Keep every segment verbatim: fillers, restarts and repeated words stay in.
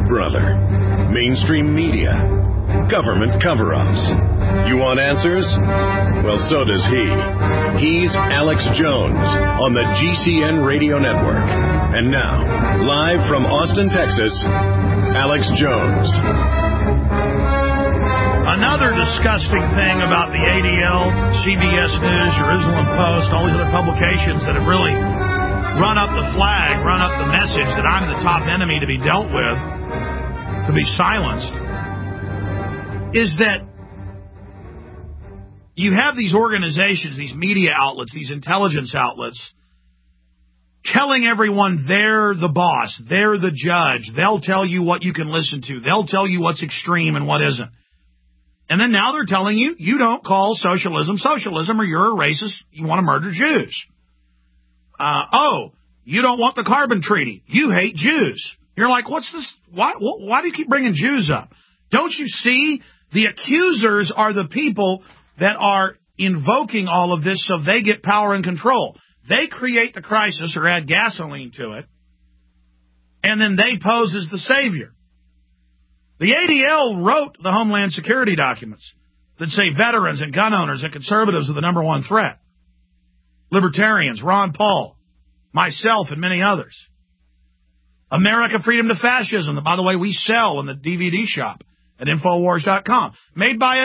brother. Mainstream media. Government cover-ups. You want answers? Well, so does he. He's Alex Jones on the G C N Radio Network. And now, live from Austin, Texas, Alex Jones. Another disgusting thing about the A D L, C B S News, Jerusalem Post, all these other publications that have really run up the flag, run up the message that I'm the top enemy to be dealt with, to be silenced, is that you have these organizations, these media outlets, these intelligence outlets, telling everyone they're the boss, they're the judge, they'll tell you what you can listen to, they'll tell you what's extreme and what isn't. And then now they're telling you, you don't call socialism socialism or you're a racist, you want to murder Jews. Uh, oh, you don't want the Carbon Treaty, you hate Jews. You're like, what's this? Why, why do you keep bringing Jews up? Don't you see? The accusers are the people that are invoking all of this so they get power and control. They create the crisis or add gasoline to it, and then they pose as the savior. The A D L wrote the Homeland Security documents that say veterans and gun owners and conservatives are the number one threat. Libertarians, Ron Paul, myself, and many others. America Freedom to Fascism, that, by the way, we sell in the D V D shop at Infowars dot com, made by a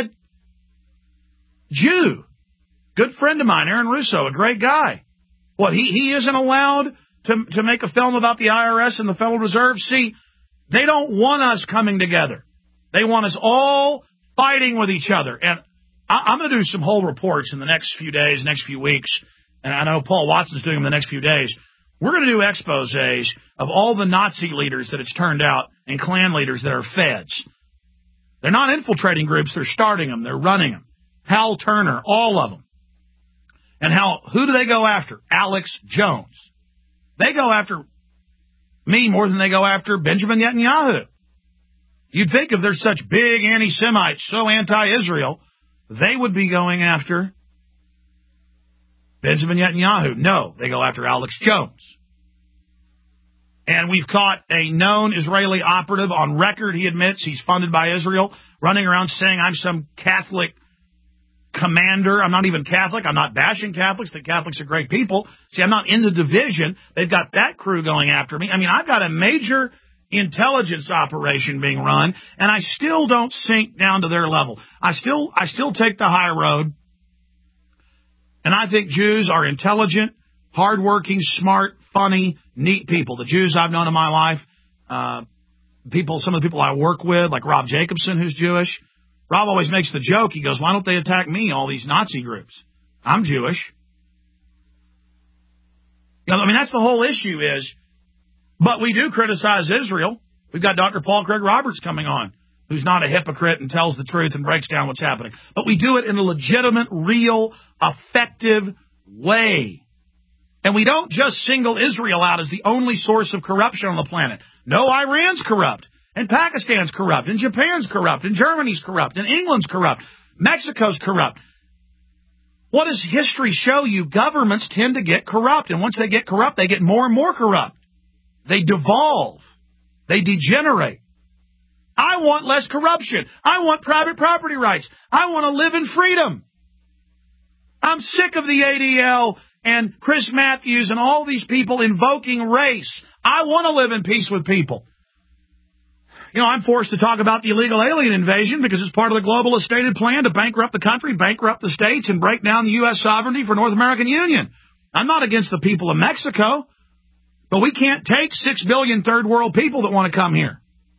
Jew. Good friend of mine, Aaron Russo, a great guy. What, he, he isn't allowed to, to make a film about the I R S and the Federal Reserve? See, they don't want us coming together. They want us all fighting with each other. And I, I'm going to do some whole reports in the next few days, next few weeks, and I know Paul Watson's doing them in the next few days. We're going to do exposés of all the Nazi leaders that it's turned out and Klan leaders that are feds. They're not infiltrating groups. They're starting them. They're running them. Hal Turner, all of them. And how, who do they go after? Alex Jones. They go after me more than they go after Benjamin Netanyahu. You'd think if they're such big anti-Semites, so anti-Israel, they would be going after Benjamin Netanyahu. No, they go after Alex Jones. And we've caught a known Israeli operative on record. He admits he's funded by Israel, running around saying I'm some Catholic commander. I'm not even Catholic. I'm not bashing Catholics. The Catholics are great people. See, I'm not in the division. They've got that crew going after me. I mean, I've got a major intelligence operation being run, and I still don't sink down to their level. I still, I still take the high road. And I think Jews are intelligent, hardworking, smart, funny, neat people. The Jews I've known in my life, uh, people, some of the people I work with, like Rob Jacobson, who's Jewish. Rob always makes the joke. He goes, why don't they attack me, all these Nazi groups? I'm Jewish. You know, I mean, that's the whole issue is, but we do criticize Israel. We've got Doctor Paul Craig Roberts coming on, who's not a hypocrite and tells the truth and breaks down what's happening. But we do it in a legitimate, real, effective way. And we don't just single Israel out as the only source of corruption on the planet. No, Iran's corrupt, and Pakistan's corrupt, and Japan's corrupt, and Germany's corrupt, and England's corrupt, Mexico's corrupt. What does history show you? Governments tend to get corrupt, and once they get corrupt, they get more and more corrupt. They devolve. They degenerate. I want less corruption. I want private property rights. I want to live in freedom. I'm sick of the A D L and Chris Matthews and all these people invoking race. I want to live in peace with people. You know, I'm forced to talk about the illegal alien invasion because it's part of the globalist stated plan to bankrupt the country, bankrupt the states, and break down the U S sovereignty for North American Union. I'm not against the people of Mexico, but we can't take six billion third world people that want to come here.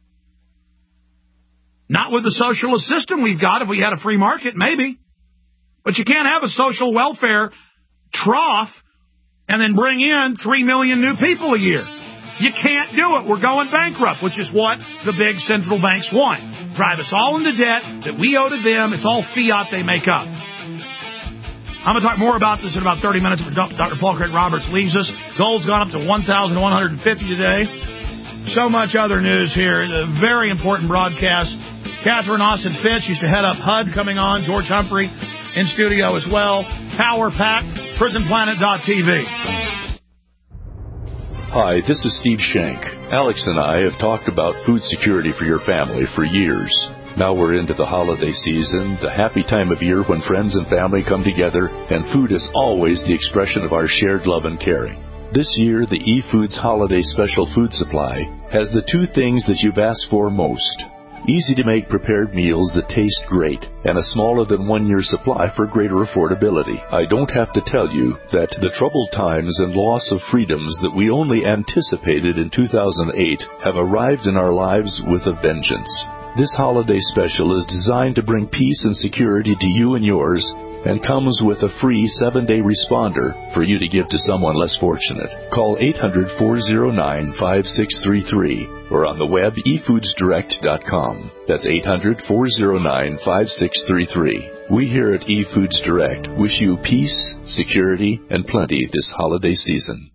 Not with the socialist system we've got. If we had a free market, maybe. But you can't have a social welfare trough and then bring in three million new people a year. You can't do it. We're going bankrupt, which is what the big central banks want. Drive us all into debt that we owe to them. It's all fiat they make up. I'm going to talk more about this in about thirty minutes when Doctor Paul Craig Roberts leaves us. Gold's gone up to one thousand one hundred fifty today. So much other news here. A very important broadcast. Catherine Austin Fitch used to head up H U D coming on. George Humphrey in studio as well. Power Pack, prison planet dot t v. Hi, this is Steve Shank. Alex and I have talked about food security for your family for years. Now we're into the holiday season, the happy time of year when friends and family come together, and food is always the expression of our shared love and caring. This year, the eFoods Holiday Special Food Supply has the two things that you've asked for most. Easy-to-make prepared meals that taste great, and a smaller than one-year supply for greater affordability. I don't have to tell you that the troubled times and loss of freedoms that we only anticipated in two thousand eight have arrived in our lives with a vengeance. This holiday special is designed to bring peace and security to you and yours, and comes with a free seven-day responder for you to give to someone less fortunate. Call eight hundred, four oh nine, five six three three or on the web e foods direct dot com. That's eight hundred, four oh nine, five six three three. We here at eFoods Direct wish you peace, security, and plenty this holiday season.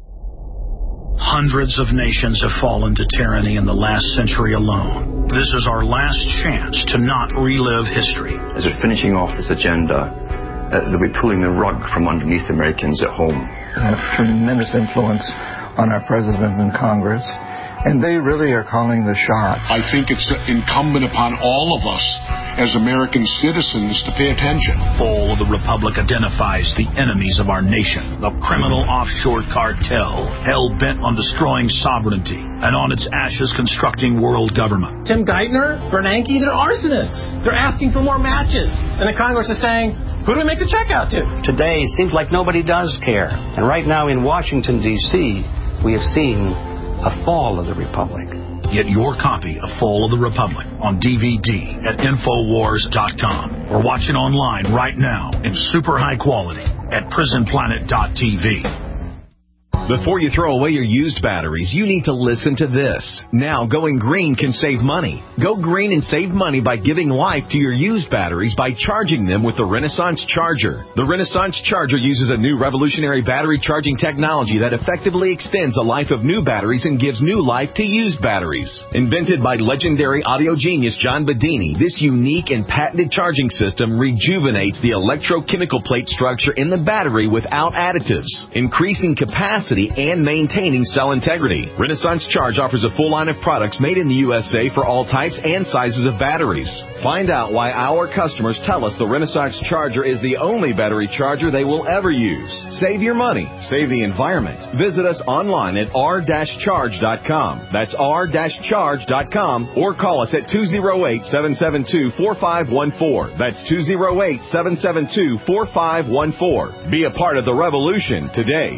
Hundreds of nations have fallen to tyranny in the last century alone. This is our last chance to not relive history. As we're finishing off this agenda, uh, they'll be pulling the rug from underneath Americans at home. Have tremendous influence on our president and Congress, and they really are calling the shots. I think it's incumbent upon all of us as American citizens to pay attention. Fall of the Republic identifies the enemies of our nation, the criminal offshore cartel, hell-bent on destroying sovereignty, and on its ashes constructing world government. Tim Geithner, Bernanke, they're arsonists. They're asking for more matches. And the Congress is saying, who do we make the check out to? Today, it seems like nobody does care. And right now in Washington, D C, we have seen a fall of the Republic. Get your copy of Fall of the Republic on D V D at Infowars dot com or watch it online right now in super high quality at Prison Planet dot T V. Before you throw away your used batteries, you need to listen to this. Now, going green can save money. Go green and save money by giving life to your used batteries by charging them with the Renaissance Charger. The Renaissance Charger uses a new revolutionary battery charging technology that effectively extends the life of new batteries and gives new life to used batteries. Invented by legendary audio genius John Bedini, this unique and patented charging system rejuvenates the electrochemical plate structure in the battery without additives, increasing capacity and maintaining cell integrity. Renaissance Charge offers a full line of products made in the U S A for all types and sizes of batteries. Find out why our customers tell us the Renaissance Charger is the only battery charger they will ever use. Save your money. Save the environment. Visit us online at r dash charge dot com. That's r dash charge dot com or call us at two oh eight, seven seven two, four five one four. That's two oh eight, seven seven two, four five one four. Be a part of the revolution today.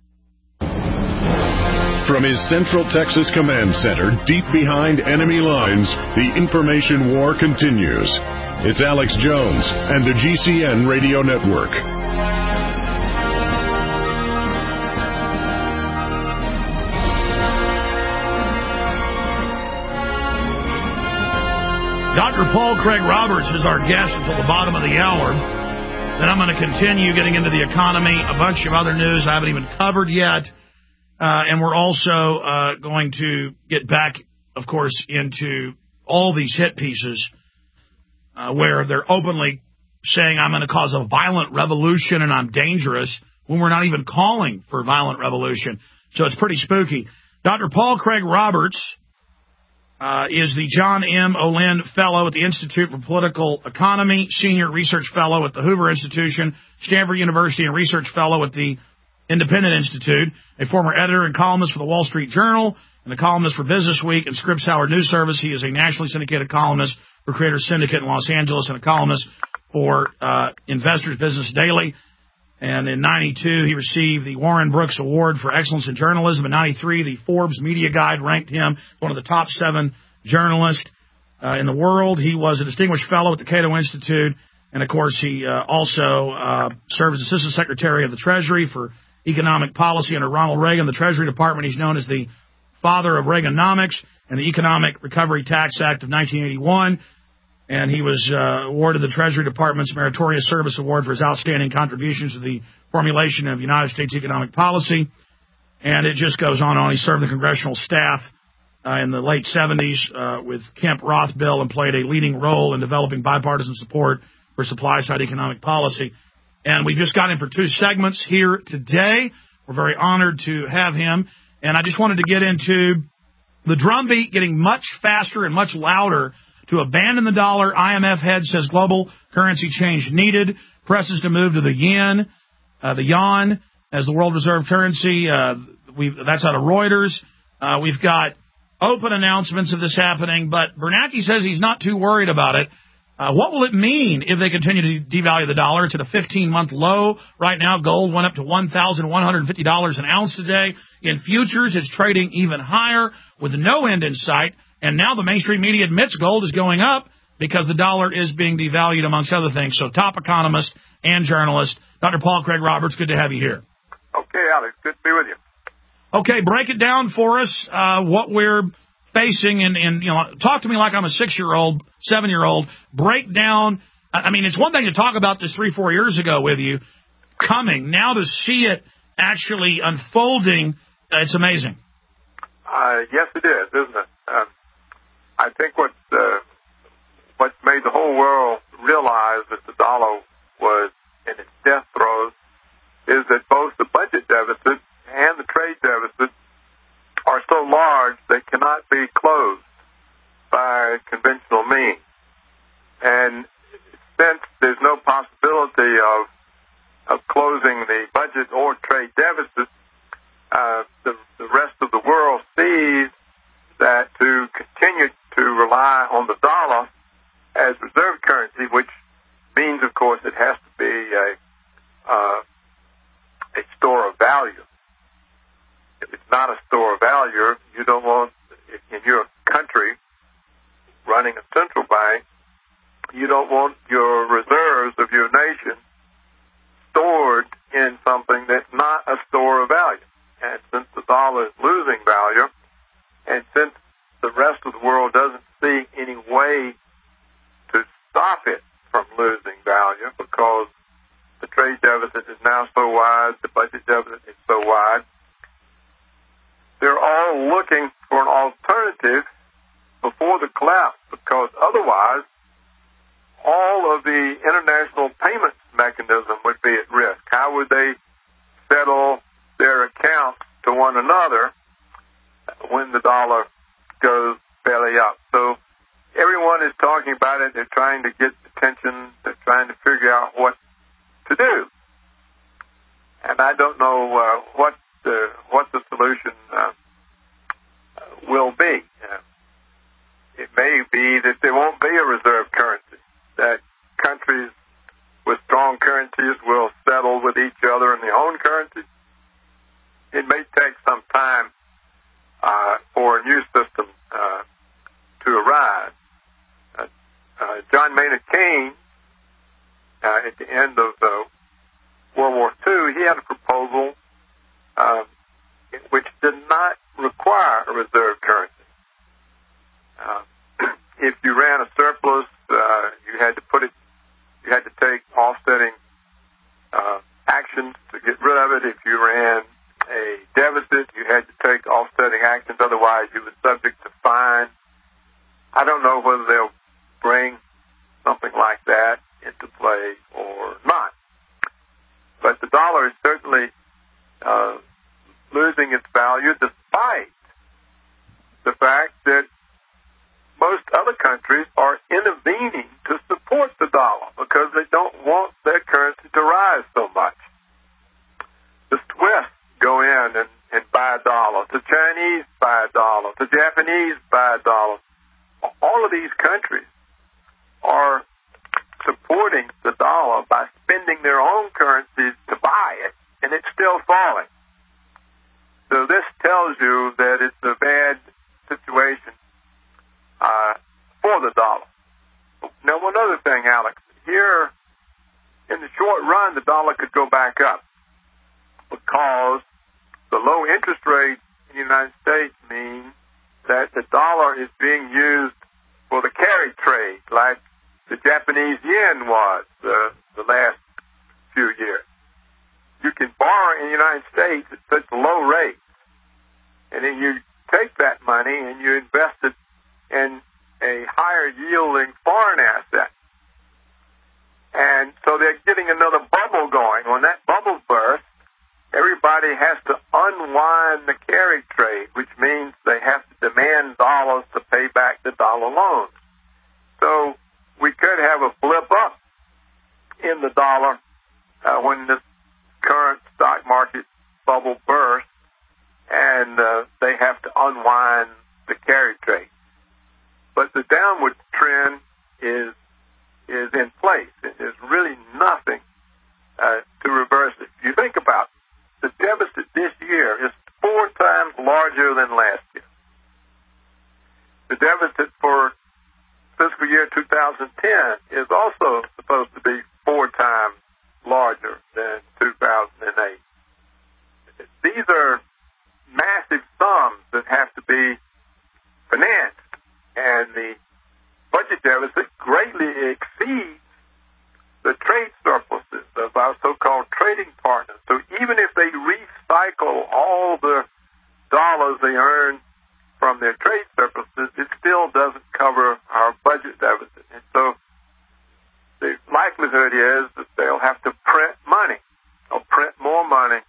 From his Central Texas Command Center, deep behind enemy lines, the information war continues. It's Alex Jones and the G C N Radio Network. Doctor Paul Craig Roberts is our guest until the bottom of the hour. Then I'm going to continue getting into the economy, a bunch of other news I haven't even covered yet. Uh, and we're also uh, going to get back, of course, into all these hit pieces uh, where they're openly saying I'm going to cause a violent revolution and I'm dangerous when we're not even calling for violent revolution. So it's pretty spooky. Doctor Paul Craig Roberts uh, is the John M. Olin Fellow at the Institute for Political Economy, Senior Research Fellow at the Hoover Institution, Stanford University, and Research Fellow at the Independent Institute, a former editor and columnist for the Wall Street Journal, and a columnist for Business Week and Scripps Howard News Service. He is a nationally syndicated columnist for Creator Syndicate in Los Angeles and a columnist for uh, Investors Business Daily. And in ninety-two, he received the Warren Brooks Award for Excellence in Journalism. In ninety-three, the Forbes Media Guide ranked him one of the top seven journalists uh, in the world. He was a distinguished fellow at the Cato Institute. And, of course, he uh, also uh, served as Assistant Secretary of the Treasury for Economic Policy under Ronald Reagan. The Treasury Department, he's known as the father of Reaganomics and the Economic Recovery Tax Act of nineteen eighty-one. And he was uh, awarded the Treasury Department's Meritorious Service Award for his outstanding contributions to the formulation of United States economic policy. And it just goes on and on. He served the congressional staff uh, in the late seventies uh, with Kemp Roth bill and played a leading role in developing bipartisan support for supply-side economic policy. And we just got him for two segments here today. We're very honored to have him. And I just wanted to get into the drumbeat getting much faster and much louder to abandon the dollar. I M F head says global currency change needed. Presses to move to the yen, uh, the yuan as the world reserve currency. Uh, we that's out of Reuters. Uh, we've got open announcements of this happening, but Bernanke says he's not too worried about it. Uh, what will it mean if they continue to devalue the dollar? It's at a fifteen-month low right now. Gold went up to one thousand one hundred fifty dollars an ounce today. In futures, it's trading even higher with no end in sight. And now the mainstream media admits gold is going up because the dollar is being devalued, amongst other things. So top economist and journalist, Doctor Paul Craig Roberts, good to have you here. Okay, Alex, good to be with you. Okay, break it down for us, uh, what we're facing, and, and, you know, talk to me like I'm a six-year-old, seven-year-old. Break down. I mean, it's one thing to talk about this three, four years ago with you coming. Now to see it actually unfolding, uh, it's amazing. Uh, yes, it is, isn't it? Um, I think what uh, what made the whole world realize that the dollar was in its death throes is that both the budget deficit and the trade deficit are so large they cannot be closed by conventional means. And since there's no possibility of of closing the budget or trade deficit, uh, the, the rest of the world sees that to continue to rely on the dollar as reserve currency, which means, of course, it has to be a uh, a store of value. If it's not a store of value, you don't want, in your country running a central bank, you don't want your reserves of your nation stored in something that's not a store of value. And since the dollar is losing value, and since the rest of the world doesn't see any way to stop it from losing value because the trade deficit is now so wide, the budget deficit is so wide, they're all looking for an alternative before the collapse, because otherwise all of the international payment mechanism would be at risk. How would they settle their accounts to one another when the dollar goes belly up? So everyone is talking about it. They're trying to get attention. They're trying to figure out what to do. And I don't know uh, what the what the solution uh, will be. Uh, it may be that there won't be a reserve currency, that countries with strong currencies will settle with each other in their own currency. It may take some time uh, for a new system uh, to arise. Uh, uh, John Maynard Keynes, uh, at the end of uh, World War Two, he had a proposal uh, which did not require a reserve currency. Uh, if you ran a surplus, uh, you had to put it, you had to take offsetting uh, actions to get rid of it. If you ran a deficit, you had to take offsetting actions, otherwise you were subject to fine. I don't know whether they'll bring something like that into play or not. But the dollar is certainly uh, losing its value despite the fact that most other countries are intervening to support the dollar because they don't want their currency to rise so much. The Swiss go in and, and buy a dollar. The Chinese buy a dollar. The Japanese buy a dollar. All of these countries are supporting the dollar by spending their own currencies to buy it, and it's still falling. So this tells you that it's a bad situation uh, for the dollar. Now, one other thing, Alex. Here, in the short run, the dollar could go back up because the low interest rate in the United States means that the dollar is being used for the carry trade, like the Japanese yen was uh, the last few years. You can borrow in the United States at such low rates, and then you take that money and you invest it in a higher yielding foreign asset. And so they're getting another bubble going. When that bubble bursts, everybody has to unwind the carry trade, which means they have to demand dollars to pay back the dollar loans. So we could have a blip up in the dollar uh, when this current stock market bubble bursts, and uh, they have to unwind the carry trade. But the downward trend is is in place. There's really nothing uh, to reverse it. If you think about it, the deficit this year is four times larger than last year. The deficit for fiscal year two thousand ten is also supposed to be four times larger than two thousand eight. These are massive sums that have to be financed, and the budget deficit greatly exceeds the trade surpluses of our so-called trading partners. So even if they recycle all the dollars they earn from their trade surpluses, it still doesn't cover our budget deficit. And so the likelihood is that they'll have to print money, or print more money,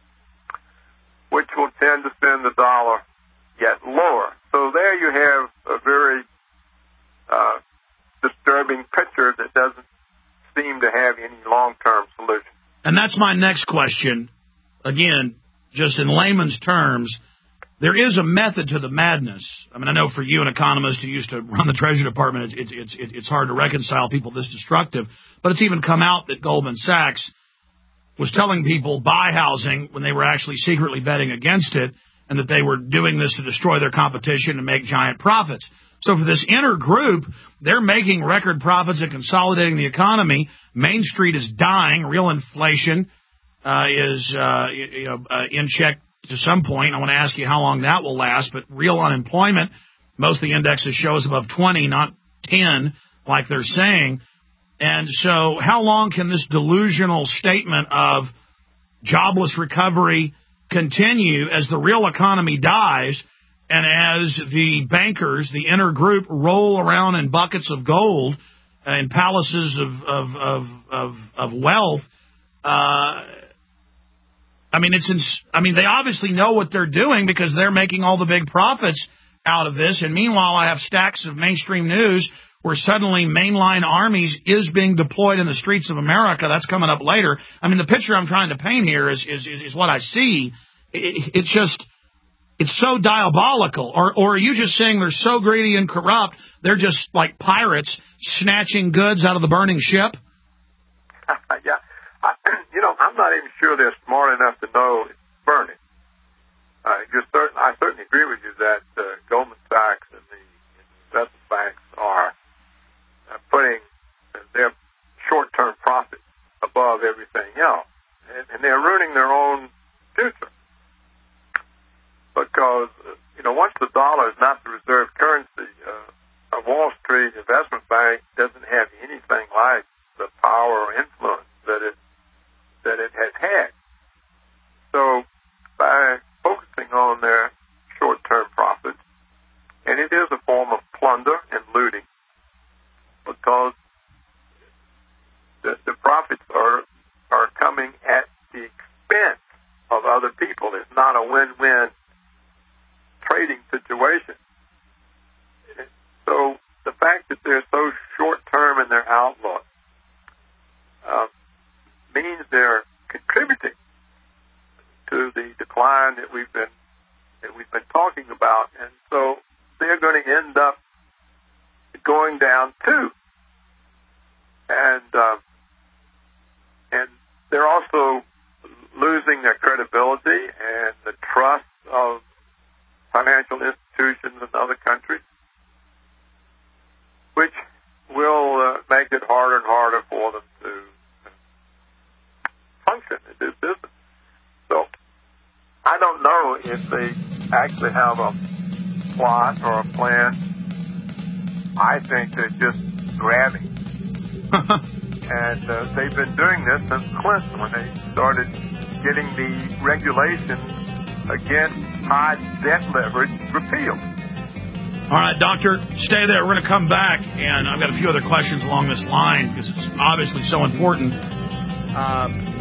which will tend to send the dollar yet lower. So there you have a very uh, disturbing picture that doesn't seem to have any long-term solution. And that's my next question. Again, just in layman's terms, there is a method to the madness. I mean, I know for you, an economist who used to run the Treasury Department, it's it's it's, it's hard to reconcile people this destructive. But it's even come out that Goldman Sachs was telling people buy housing when they were actually secretly betting against it, and that they were doing this to destroy their competition and make giant profits. So for this inner group, they're making record profits and consolidating the economy. Main Street is dying. Real inflation uh, is uh, you know uh, in check to some point. I want to ask you how long that will last. But real unemployment, most of the indexes show is above twenty, not ten, like they're saying. And so how long can this delusional statement of jobless recovery continue as the real economy dies and as the bankers, the inner group, roll around in buckets of gold and palaces of of of of, of wealth? Uh, I mean, it's ins- I mean, they obviously know what they're doing because they're making all the big profits out of this. And meanwhile, I have stacks of mainstream news where suddenly mainline armies is being deployed in the streets of America. That's coming up later. I mean, the picture I'm trying to paint here is is, is what I see. It, it's just, it's so diabolical. Or, or are you just saying they're so greedy and corrupt, they're just like pirates snatching goods out of the burning ship? yeah. I, you know, I'm not even sure they're smart enough to know it's burning. Uh, you're certain, I certainly agree with you that uh, Goldman Sachs and the investment banks are uh, putting their short-term profits above everything else. And, and they're ruining their own future. Because, uh, you know, once the dollar is not the reserve currency, uh, a Wall Street investment bank doesn't have anything like the power or influence that it that it has had. So by focusing on their short-term profits, and it is a form of plunder and looting, because the, the profits are are coming at the expense of other people. It's not a win-win trading situation. So the fact that they're so short-term in their outlook uh, means they're contributing to the decline that we've been that we've been talking about, and so they're going to end up going down too. And uh, and they're also losing their credibility and the trust of financial institutions in other countries, which will uh, make it harder and harder for them to function and do business. So I don't know if they actually have a plot or a plan. I think they're just grabbing. And uh, they've been doing this since Clinton, when they started getting the regulations against high debt leverage repealed. All right, Doctor, stay there. We're going to come back, and I've got a few other questions along this line because it's obviously so important. Uh,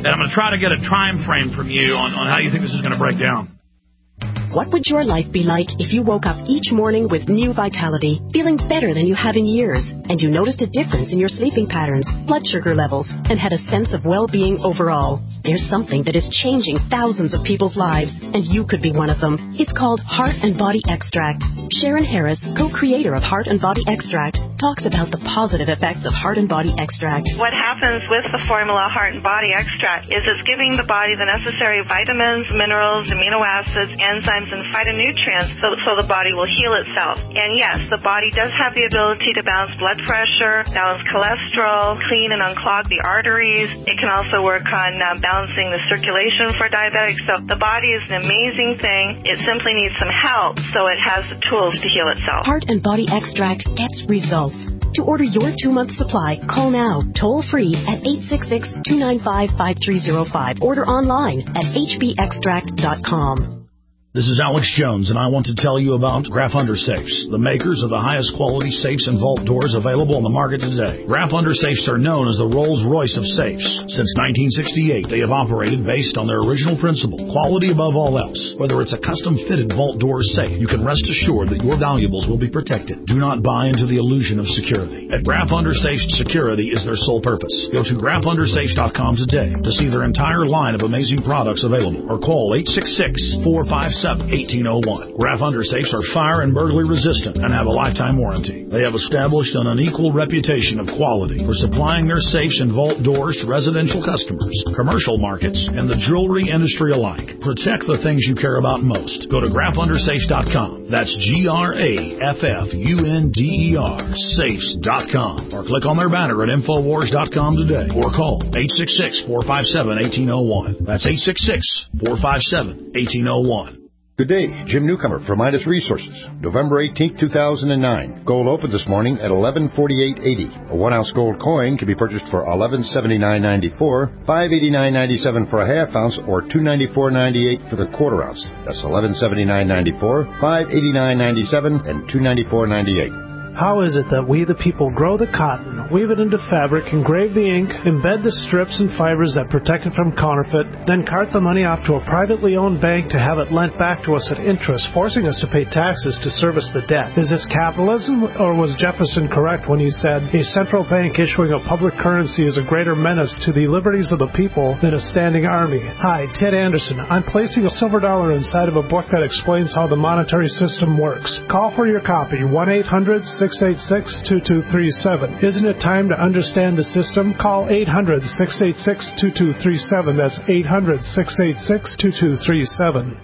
And I'm going to try to get a time frame from you on, on how you think this is going to break down. What would your life be like if you woke up each morning with new vitality, feeling better than you have in years, and you noticed a difference in your sleeping patterns, blood sugar levels, and had a sense of well-being overall? There's something that is changing thousands of people's lives, and you could be one of them. It's called Heart and Body Extract. Sharon Harris, co-creator of Heart and Body Extract, talks about the positive effects of Heart and Body Extract. What happens with the formula Heart and Body Extract is it's giving the body the necessary vitamins, minerals, amino acids, enzymes, and phytonutrients so, so the body will heal itself. And yes, the body does have the ability to balance blood pressure, balance cholesterol, clean and unclog the arteries. It can also work on uh, balancing the circulation for diabetics. So the body is an amazing thing. It simply needs some help so it has the tools to heal itself. Heart and Body Extract gets results. To order your two-month supply, call now, toll-free at eight six six, two nine five, five three zero five. Order online at h b extract dot com. This is Alex Jones, and I want to tell you about Graf Under Safes, the makers of the highest quality safes and vault doors available on the market today. Graf Under Safes are known as the Rolls-Royce of safes. Since nineteen sixty-eight, they have operated based on their original principle, quality above all else. Whether it's a custom-fitted vault door or safe, you can rest assured that your valuables will be protected. Do not buy into the illusion of security. At Graf Under Safes, security is their sole purpose. Go to graf under safes dot com today to see their entire line of amazing products available, or call eight six six, four five seven, eighteen oh one. Graf Under Safes are fire and burglary resistant and have a lifetime warranty. They have established an unequal reputation of quality for supplying their safes and vault doors to residential customers, commercial markets, and the jewelry industry alike. Protect the things you care about most. Go to graf under safes dot com. That's G R A F F U N D E R, safes dot com. Or click on their banner at infowars dot com today. Or call eight six six, four five seven, one eight oh one. That's eight six six, four five seven, one eight oh one. Good day, Jim Newcomer from Midas Resources. November eighteenth, two thousand nine. Gold opened this morning at eleven forty-eight eighty. A one-ounce gold coin can be purchased for eleven seventy-nine ninety-four, five eighty-nine ninety-seven for a half ounce, or two ninety-four ninety-eight for the quarter ounce. That's eleven seventy-nine ninety-four, five eighty-nine ninety-seven, and two ninety-four ninety-eight. How is it that we the people grow the cotton, weave it into fabric, engrave the ink, embed the strips and fibers that protect it from counterfeit, then cart the money off to a privately owned bank to have it lent back to us at interest, forcing us to pay taxes to service the debt? Is this capitalism, or was Jefferson correct when he said, a central bank issuing a public currency is a greater menace to the liberties of the people than a standing army? Hi, Ted Anderson. I'm placing a silver dollar inside of a book that explains how the monetary system works. Call for your copy, one eight hundred, six eight six, two two three seven. Isn't it time to understand the system? Call eight hundred, six eight six, two two three seven. That's eight hundred, six eight six, two two three seven.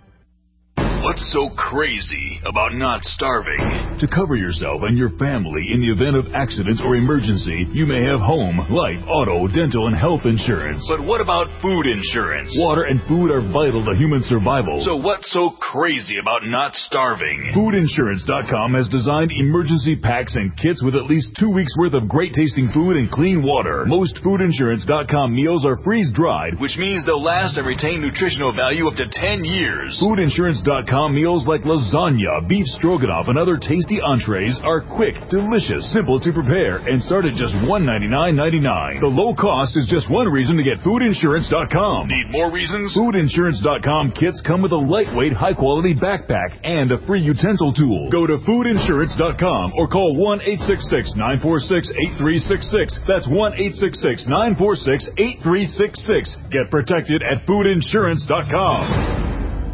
What's so crazy about not starving? To cover yourself and your family in the event of accidents or emergency, you may have home, life, auto, dental, and health insurance. But what about food insurance? Water and food are vital to human survival. So what's so crazy about not starving? food insurance dot com has designed emergency packs and kits with at least two weeks worth of great tasting food and clean water. Most food insurance dot com meals are freeze-dried, which means they'll last and retain nutritional value up to ten years. food insurance dot com meals like lasagna, beef stroganoff, and other tasty entrees are quick, delicious, simple to prepare, and start at just one ninety-nine ninety-nine. The low cost is just one reason to get food insurance dot com. Need more reasons? food insurance dot com kits come with a lightweight, high-quality backpack and a free utensil tool. Go to food insurance dot com or call one eight six six, nine four six, eight three six six. That's one eight six six, nine four six, eight three six six. Get protected at food insurance dot com.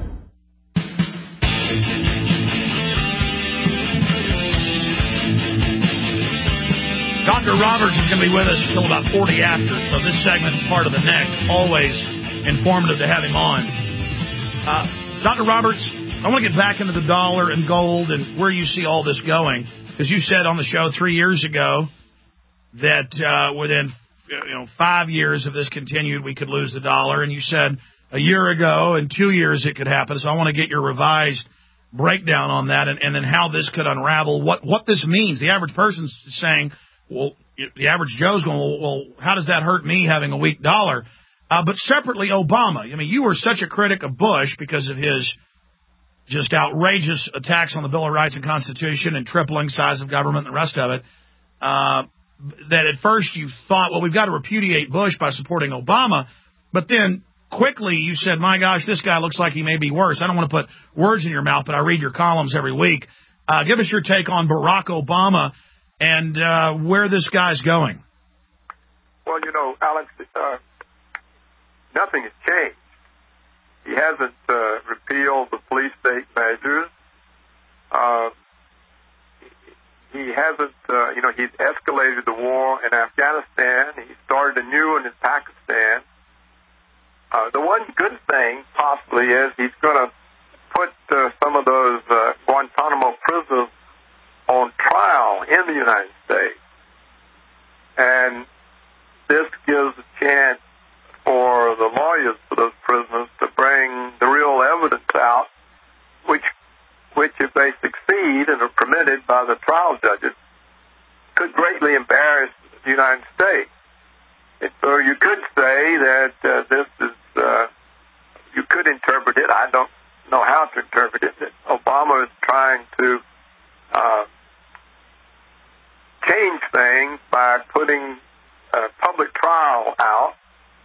Doctor Roberts is going to be with us until about forty after, so this segment is part of the next. Always informative to have him on. Uh, Doctor Roberts, I want to get back into the dollar and gold and where you see all this going, because you said on the show three years ago that uh, within you know five years if this continued, we could lose the dollar, and you said a year ago and two years it could happen. So I want to get your revised breakdown on that, and, and then how this could unravel, what what this means. The average person's saying, well, the average Joe's going, well, well how does that hurt me having a weak dollar? Uh, but separately, Obama. I mean, you were such a critic of Bush because of his just outrageous attacks on the Bill of Rights and Constitution and tripling size of government and the rest of it, uh, that at first you thought, well, we've got to repudiate Bush by supporting Obama. But then quickly you said, my gosh, this guy looks like he may be worse. I don't want to put words in your mouth, but I read your columns every week. Uh, give us your take on Barack Obama and uh, where this guy's going. Well, you know, Alex, uh, nothing has changed. He hasn't uh, repealed the police state measures. Uh, he hasn't, uh, you know, he's escalated the war in Afghanistan. He started a new one in Pakistan. Uh, the one good thing, possibly, is he's going to put uh, some of those uh, Guantanamo prisoners on trial in the United States. And this gives a chance for the lawyers for those prisoners to bring the real evidence out, which, which if they succeed and are permitted by the trial judges, could greatly embarrass the United States. And so you could say that uh, this is, uh, you could interpret it, I don't know how to interpret it, that Obama is trying to uh, change things by putting a public trial out,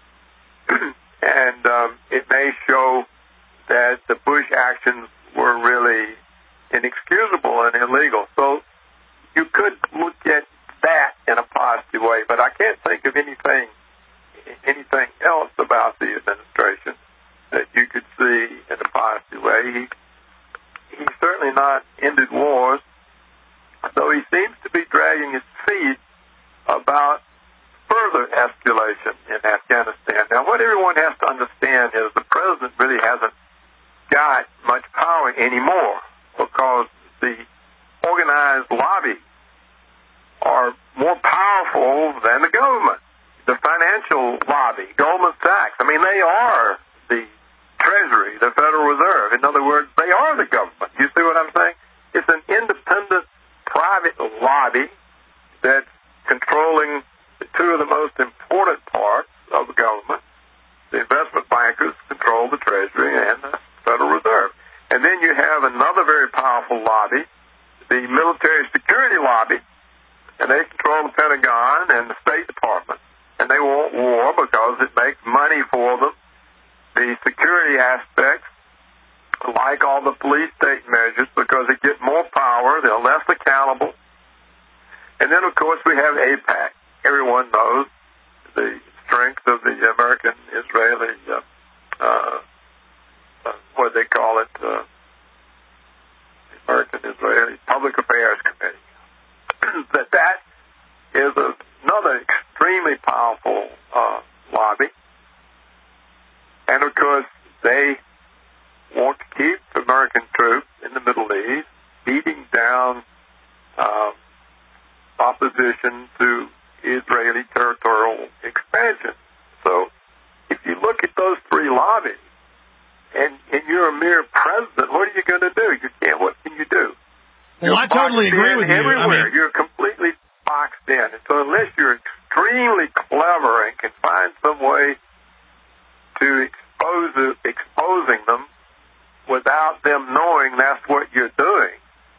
and um, it may show that the Bush actions were really inexcusable and illegal. So you could look at that in a positive way, but I can't think of anything anything else about the administration that you could see in a positive way. He, he's certainly not ended wars, though he seems to be dragging his feet about further escalation in Afghanistan. Now, what everyone has to understand is the president really hasn't got much power anymore because the organized lobby are more powerful than the government. The financial lobby, Goldman Sachs, I mean, they are the Treasury, the Federal Reserve. In other words, they are the government. You see what I'm saying? It's an independent private lobby that's controlling the two of the most important parts of the government. The investment bankers control the Treasury and the Federal Reserve. And then you have another very powerful lobby, the military security lobby, and they control the Pentagon and the State Department. And they want war because it makes money for them. The security aspects, like all the police state measures, because they get more power, they're less accountable. And then, of course, we have AIPAC. Everyone knows the strength of the American-Israeli, uh, uh, uh, what do they call it, uh, American-Israeli Public Affairs Committee. that that is a, another extremely powerful uh, lobby. And, of course, they want to keep American troops in the Middle East, beating down uh, opposition to Israeli territorial expansion. So if you look at those three lobbies, and, and you're a mere president, what are you going to do? You can't. What can you do? Well, you're I totally agree with you. Everywhere. I mean, you're completely boxed in. And so unless you're extremely clever and can find some way to expose exposing them without them knowing that's what you're doing,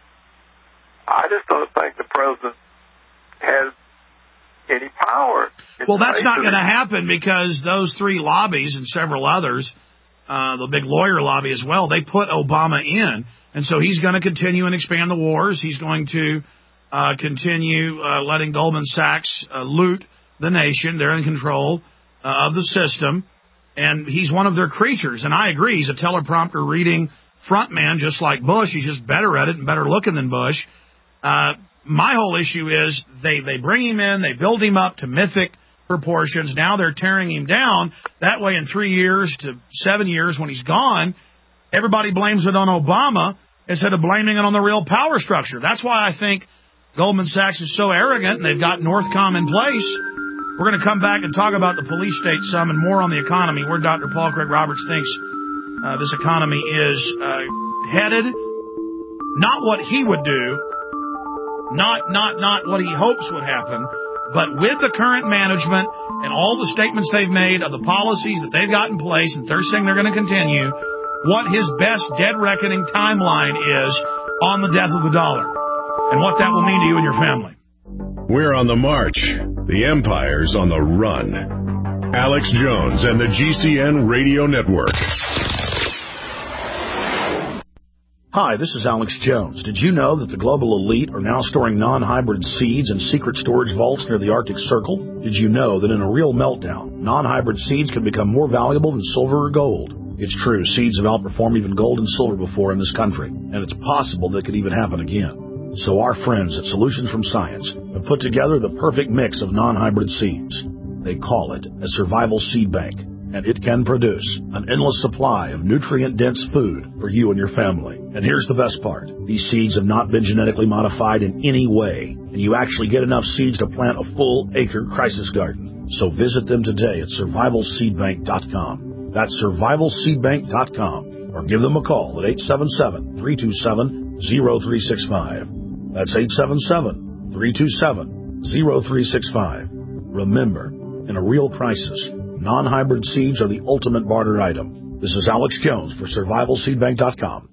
I just don't think the president has any power. Well, that's not going to happen because those three lobbies and several others, uh, the big lawyer lobby as well, they put Obama in. And so he's going to continue and expand the wars. He's going to uh, continue uh, letting Goldman Sachs uh, loot the nation. They're in control uh, of the system. And he's one of their creatures. And I agree. He's a teleprompter reading front man just like Bush. He's just better at it and better looking than Bush. Uh, my whole issue is they, they bring him in, they build him up to mythic proportions. Now they're tearing him down. That way in three years to seven years when he's gone, everybody blames it on Obama instead of blaming it on the real power structure. That's why I think Goldman Sachs is so arrogant and they've got Northcom in place. We're going to come back and talk about the police state some and more on the economy, where Doctor Paul Craig Roberts thinks uh, this economy is uh, headed. Not what he would do, not not not what he hopes would happen, but with the current management and all the statements they've made of the policies that they've got in place and they're saying they're going to continue, what his best dead reckoning timeline is on the death of the dollar and what that will mean to you and your family. We're on the march. The empire's on the run. Alex Jones and the G C N Radio Network. Hi, this is Alex Jones. Did you know that the global elite are now storing non-hybrid seeds in secret storage vaults near the Arctic Circle? Did you know that in a real meltdown, non-hybrid seeds can become more valuable than silver or gold? It's true, seeds have outperformed even gold and silver before in this country, and it's possible that could even happen again. So our friends at Solutions from Science have put together the perfect mix of non-hybrid seeds. They call it a survival seed bank, and it can produce an endless supply of nutrient-dense food for you and your family. And here's the best part. These seeds have not been genetically modified in any way, and you actually get enough seeds to plant a full-acre crisis garden. So visit them today at survival seed bank dot com. That's survival seed bank dot com, or give them a call at eight seven seven, three two seven, zero three six five. That's eight seven seven, three two seven, zero three six five. Remember, in a real crisis, non-hybrid seeds are the ultimate barter item. This is Alex Jones for survival seed bank dot com.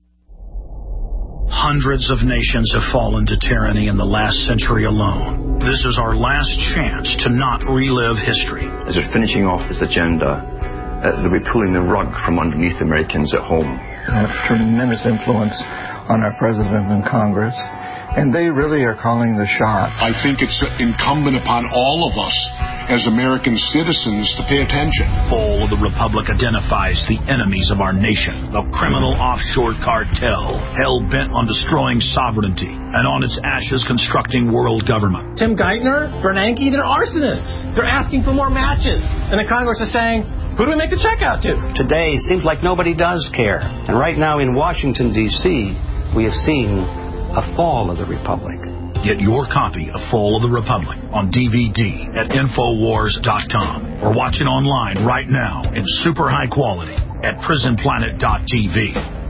Hundreds of nations have fallen to tyranny in the last century alone. This is our last chance to not relive history. As they're finishing off this agenda, uh, they'll be pulling the rug from underneath Americans at home. They have tremendous influence on our president and Congress, and they really are calling the shots. I think it's incumbent upon all of us as American citizens to pay attention. Fall of the Republic identifies the enemies of our nation, the criminal offshore cartel, hell-bent on destroying sovereignty, and on its ashes constructing world government. Tim Geithner, Bernanke, they're arsonists. They're asking for more matches. And the Congress is saying, who do we make the check out to? Today seems like nobody does care. And right now in Washington, D C, we have seen a fall of the Republic. Get your copy of Fall of the Republic on D V D at Infowars dot com or watch it online right now in super high quality at Prison Planet dot T V.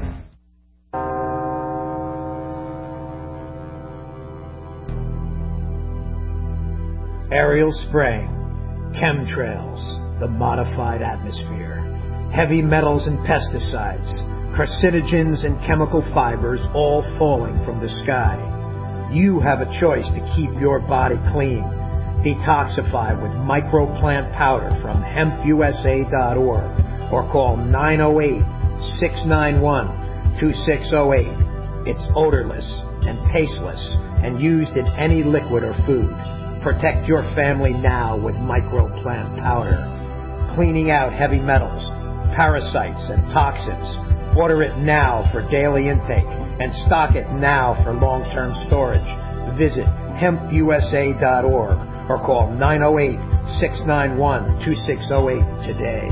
Aerial spraying, chemtrails, the modified atmosphere, heavy metals and pesticides, carcinogens and chemical fibers all falling from the sky. You have a choice to keep your body clean. Detoxify with microplant powder from hemp U S A dot org or call nine oh eight, six nine one, two six oh eight. It's odorless and tasteless and used in any liquid or food. Protect your family now with microplant powder. Cleaning out heavy metals, parasites, and toxins. Order it now for daily intake and stock it now for long-term storage. Visit hemp U S A dot org or call nine oh eight, six nine one, two six oh eight today.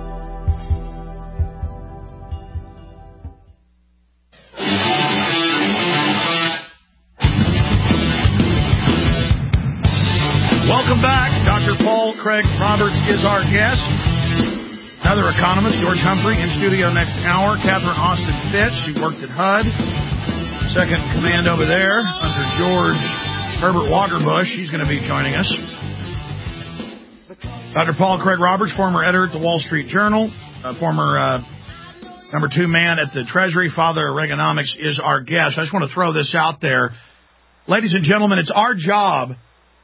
Welcome back. Doctor Paul Craig Roberts is our guest. Another economist, George Humphrey, in studio next hour. Catherine Austin Fitch, she worked at H U D. Second command over there under George Herbert Walker-Bush. She's going to be joining us. Doctor Paul Craig Roberts, former editor at the Wall Street Journal, uh, former uh, number two man at the Treasury, father of Reaganomics, is our guest. I just want to throw this out there. Ladies and gentlemen, it's our job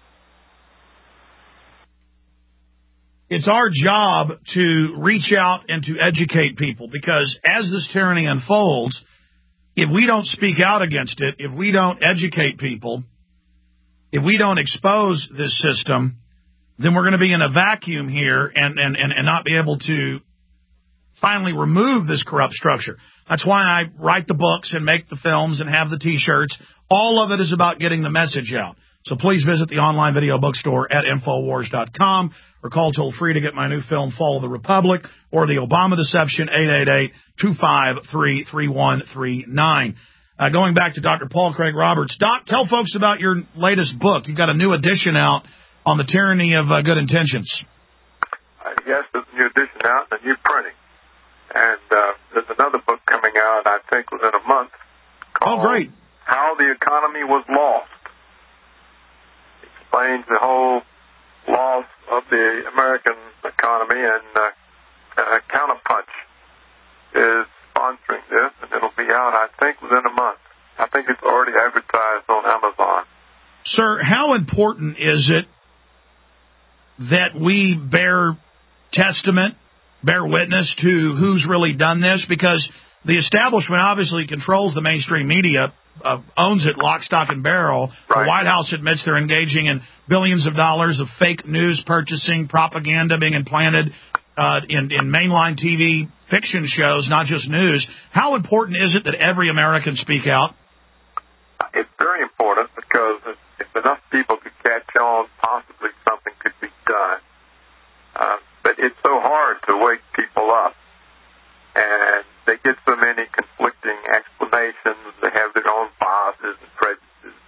It's our job to reach out and to educate people, because as this tyranny unfolds, if we don't speak out against it, if we don't educate people, if we don't expose this system, then we're going to be in a vacuum here and, and, and, and not be able to finally remove this corrupt structure. That's why I write the books and make the films and have the T-shirts. All of it is about getting the message out. So please visit the online video bookstore at Infowars dot com or call toll-free to get my new film, Fall of the Republic, or The Obama Deception, eight eight eight, two five three, three one three nine. Uh, going back to Doctor Paul Craig Roberts. Doc, tell folks about your latest book. You've got a new edition out on the tyranny of uh, good intentions. Uh, yes, there's a new edition out and a new printing. And uh, there's another book coming out, I think, within a month. Oh, great. How the Economy Was Lost. Explains the whole loss of the American economy, and uh, uh, Counterpunch is sponsoring this, and it'll be out, I think, within a month. I think it's already advertised on Amazon. Sir, how important is it that we bear testament, bear witness to who's really done this? Because the establishment obviously controls the mainstream media, uh, owns it lock, stock, and barrel. Right. The White House admits they're engaging in billions of dollars of fake news purchasing, propaganda being implanted uh, in, in mainline T V fiction shows, not just news. How important is it that every American speak out? It's very important because if enough people could catch on, possibly something could be done. Uh, but it's so hard to wake people up. And they get so many conflicting explanations. They have their own biases and prejudices.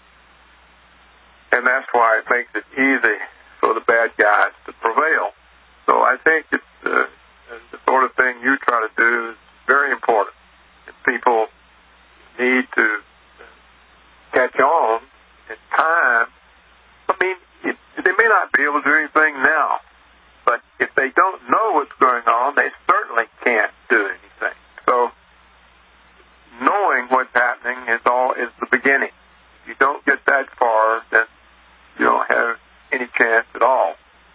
And that's why it makes it easy for the bad guys to prevail. So I think it's uh, the sort of thing you try to do is very important. If people need to catch on in time, I mean, it, they may not be able to do anything now. But if they don't know what's going on, they certainly can't do anything. So knowing what's happening is all is the beginning. If you don't get that far, then you don't have any chance at all.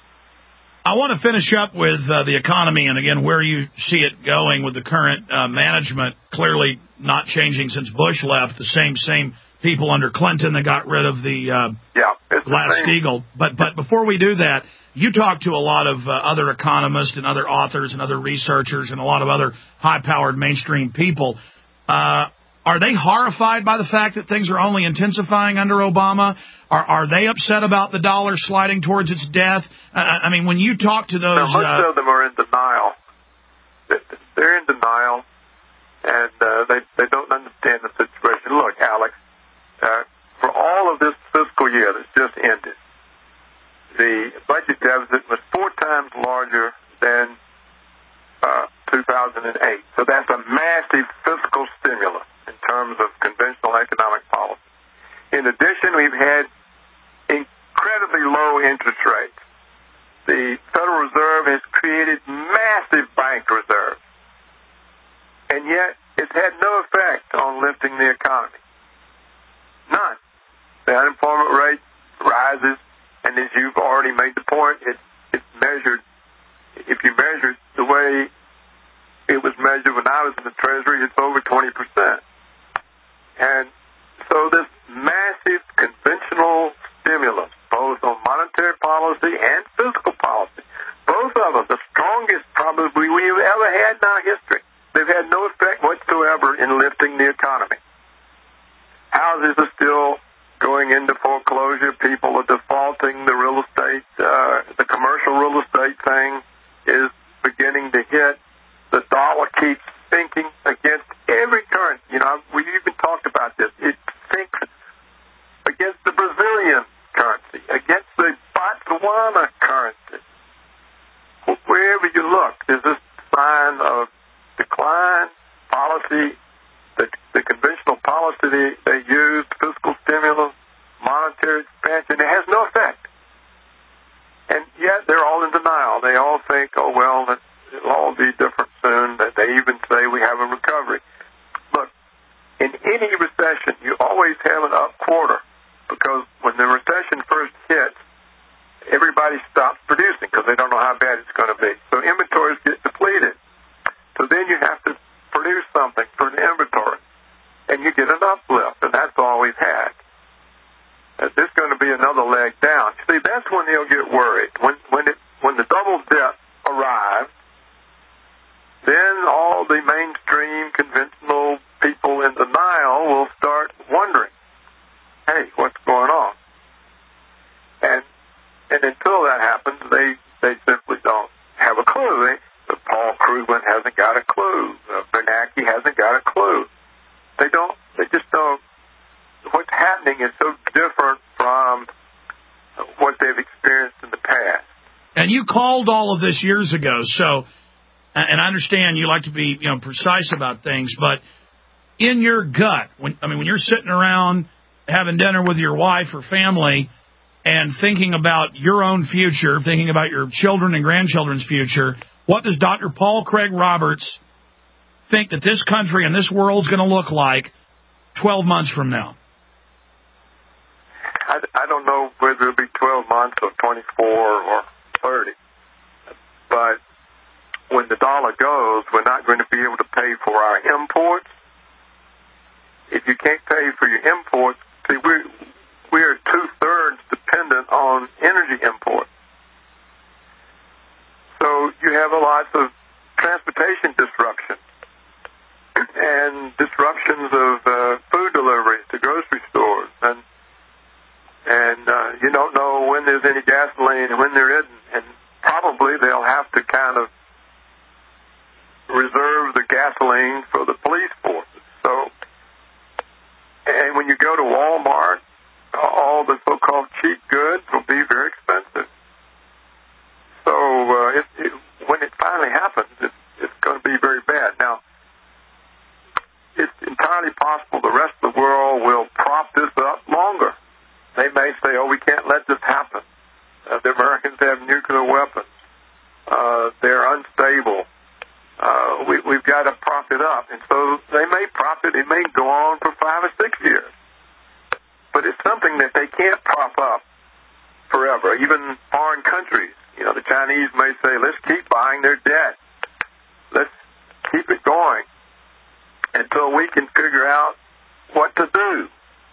I want to finish up with uh, the economy and, again, where you see it going with the current uh, management, clearly not changing since Bush left, the same same people under Clinton that got rid of the uh, yeah, Glass-Steagall. But, but before we do that, you talk to a lot of uh, other economists and other authors and other researchers and a lot of other high-powered mainstream people. Uh, are they horrified by the fact that things are only intensifying under Obama? Are, are they upset about the dollar sliding towards its death? Uh, I mean, when you talk to those... Now, most uh, of them are in denial. They're in denial, and uh, they, they don't understand the situation. Look, Alex, uh, for all of this fiscal year that's just ended, the budget deficit was four times larger than uh, two thousand eight. So that's a massive fiscal stimulus in terms of conventional economic policy. In addition, we've had incredibly low interest rates. The Federal Reserve has created massive bank reserves, and yet it's had no effect on lifting the economy. None. The unemployment rate rises. And as you've already made the point, it's, it's measured, if you measure it the way it was measured when I was in the Treasury, it's over twenty percent. And so this massive conventional stimulus, both on monetary policy and fiscal policy, both of them, the strongest probably we've ever had in our history, they've had no effect whatsoever in lifting the economy. Houses are still going into foreclosure. People are defaulting. The real estate, uh, the commercial real estate thing is beginning to hit. The dollar keeps sinking against every currency. You know, we even talked about this. It sinks against the Brazilian currency, against the Botswana currency. Wherever you look, there's this sign of decline. Policy, the, the conventional policy they, they use, fiscal stimulus, monetary expansion, it has no effect. And yet they're all in denial. They all think, oh, well, it'll all be different soon. They even say we have a recovery. Look, in any recession, you always have an up quarter because when the recession first hits, everybody stops producing because they don't know how bad it's going to be. So inventories get depleted. So then you have to produce something for the inventory, and you get an uplift, and that's all we've had. Uh, there's going to be another leg down. See, that's when they'll get worried. When when it when the double dip arrives, then all the mainstream conventional people in denial will start wondering, hey, what's going on? And and until that happens, they they simply don't have a clue. They, Paul Krugman hasn't got a clue. Uh, Bernanke hasn't got a clue. They don't. They just don't. What's happening is so different from what they've experienced in the past. And you called all of this years ago, so, and I understand you like to be, you know, precise about things, but in your gut, when I mean, when you're sitting around having dinner with your wife or family and thinking about your own future, thinking about your children and grandchildren's future, what does Doctor Paul Craig Roberts think that this country and this world's going to look like twelve months from now? I, I don't know whether it'll be twelve months or twenty-four or thirty. But when the dollar goes, we're not going to be able to pay for our imports. If you can't pay for your imports, see, we we are two-thirds dependent on energy imports. So you have a lot of transportation disruptions and disruptions of uh, food deliveries to grocery stores, and and uh, you don't know when there's any gasoline and when there isn't, and probably they'll have to kind of reserve the gasoline for the police forces. So, and when you go to Walmart, all the so-called cheap goods will be very expensive. So uh, it, it, when it finally happens, it's, it's going to be very bad. Now, it's entirely possible the rest of the world will prop this up longer. They may say, oh, we can't let this happen. Uh, the Americans have nuclear weapons. Uh, they're unstable. Uh, we, we've got to prop it up. And so they may prop it. It may go on for five or six years. But it's something that they can't prop up forever. Even foreign countries, you know, the Chinese may say, let's keep buying their debt. Let's keep it going until we can figure out what to do.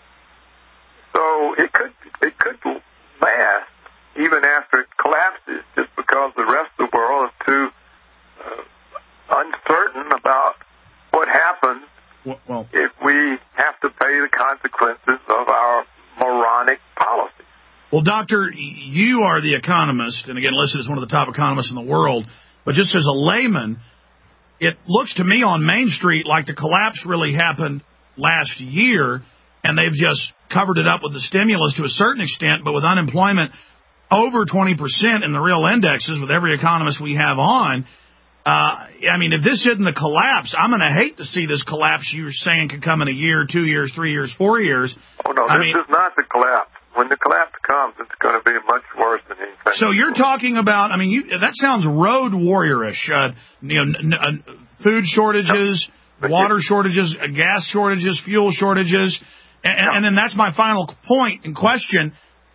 So it could it could last even after it collapses, just because the rest of the world is too uh, uncertain about what happens well, well, if we have to pay the consequences of our moronic policy. Well, Doctor, you are the economist, and again, listed as one of the top economists in the world, but just as a layman, it looks to me on Main Street like the collapse really happened last year, and they've just covered it up with the stimulus to a certain extent, but with unemployment over twenty percent in the real indexes with every economist we have on. Uh, I mean, if this isn't the collapse, I'm going to hate to see this collapse you're saying could come in a year, two years, three years, four years. Oh, no, I this mean, is not the collapse. When the collapse comes, it's going to be much worse than anything. So you're talking about, I mean, you, that sounds road warrior-ish. Uh, you know, n- n- food shortages, water shortages, uh, gas shortages, fuel shortages. And, and, and then that's my final point in question.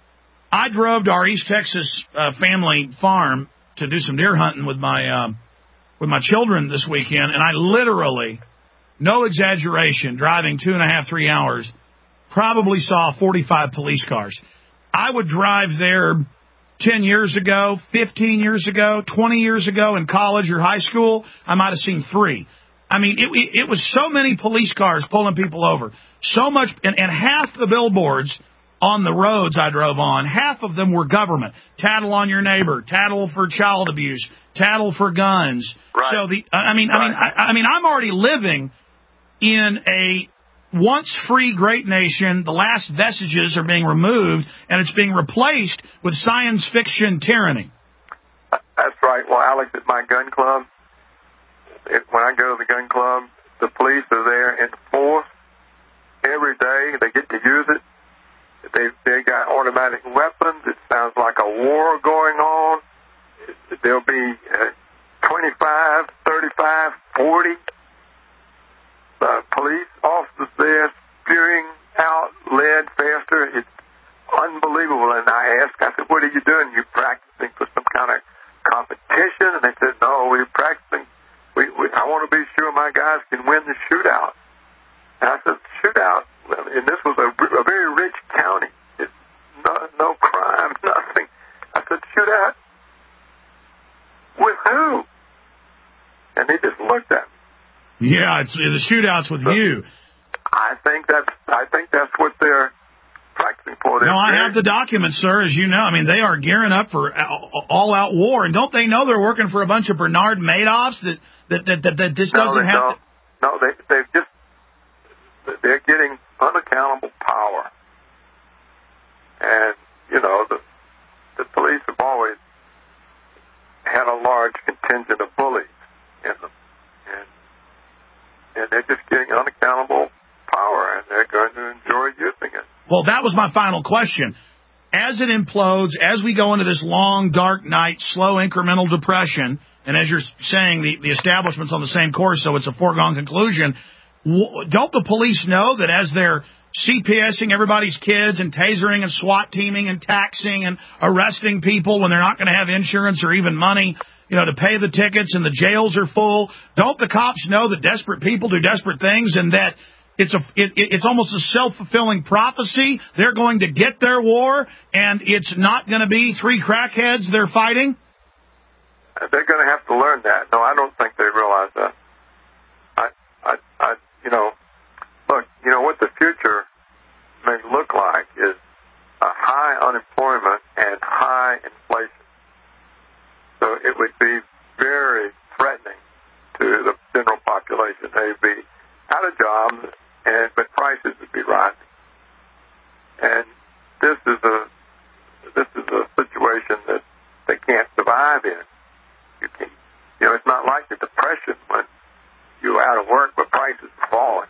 I drove to our East Texas uh, family farm to do some deer hunting with my uh, with my children this weekend, and I literally, no exaggeration, driving two and a half, three hours, probably saw forty-five police cars. I would drive there ten years ago, fifteen years ago, twenty years ago in college or high school. I might have seen three. I mean, it, it was so many police cars pulling people over. So much, and, and half the billboards on the roads I drove on, half of them were government. Tattle on your neighbor, tattle for child abuse, tattle for guns. Right. So the, I mean, right. I mean, I, I mean, I'm already living in a once free great nation. The last vestiges are being removed, and it's being replaced with science fiction tyranny. That's right. Well, Alex, at my gun club, it, when I go to the gun club, the police are there in force every day. They get to use it. They they got automatic weapons. It sounds like a war going on. There'll be uh, twenty-five, thirty-five, forty uh, police officers there spewing out lead faster. It's unbelievable. And I asked, I said, what are you doing? You practicing for some kind of competition? And they said, no, we're practicing. We, we, I want to be sure my guys can win the shootout. And I said, shootout? And this was a, a very rich county. It's no, no crime, nothing. I said, shootout? With who? And they just looked at me. Yeah, it's the shootouts with so, you. I think that's I think that's what they're practicing for. No, I have the documents, sir, as you know. I mean, they are gearing up for all-out war. And don't they know they're working for a bunch of Bernard Madoffs that that that, that, that this no, doesn't they have don't. to... No, they, they've just, they're getting unaccountable power. And, you know, the the police have always had a large contingent of bullies in them. And, and they're just getting unaccountable power, and they're going to enjoy using it. Well, that was my final question. As it implodes, as we go into this long, dark night, slow, incremental depression, and as you're saying, the, the establishment's on the same course, so it's a foregone conclusion, don't the police know that as they're C P S-ing everybody's kids and tasering and SWAT teaming and taxing and arresting people when they're not going to have insurance or even money, you know, to pay the tickets, and the jails are full. Don't the cops know that desperate people do desperate things, and that it's a it, it's almost a self-fulfilling prophecy? They're going to get their war, and it's not going to be three crackheads they're fighting? They're going to have to learn that. No, I don't think they realize that. I, I, I, you know, look, you know, what the future may look like is a high unemployment and high inflation. So it would be very threatening to the general population. They'd be out of jobs, and but prices would be rising. And this is a this is a situation that they can't survive in. You can, you know, it's not like the Depression when you're out of work but prices are falling.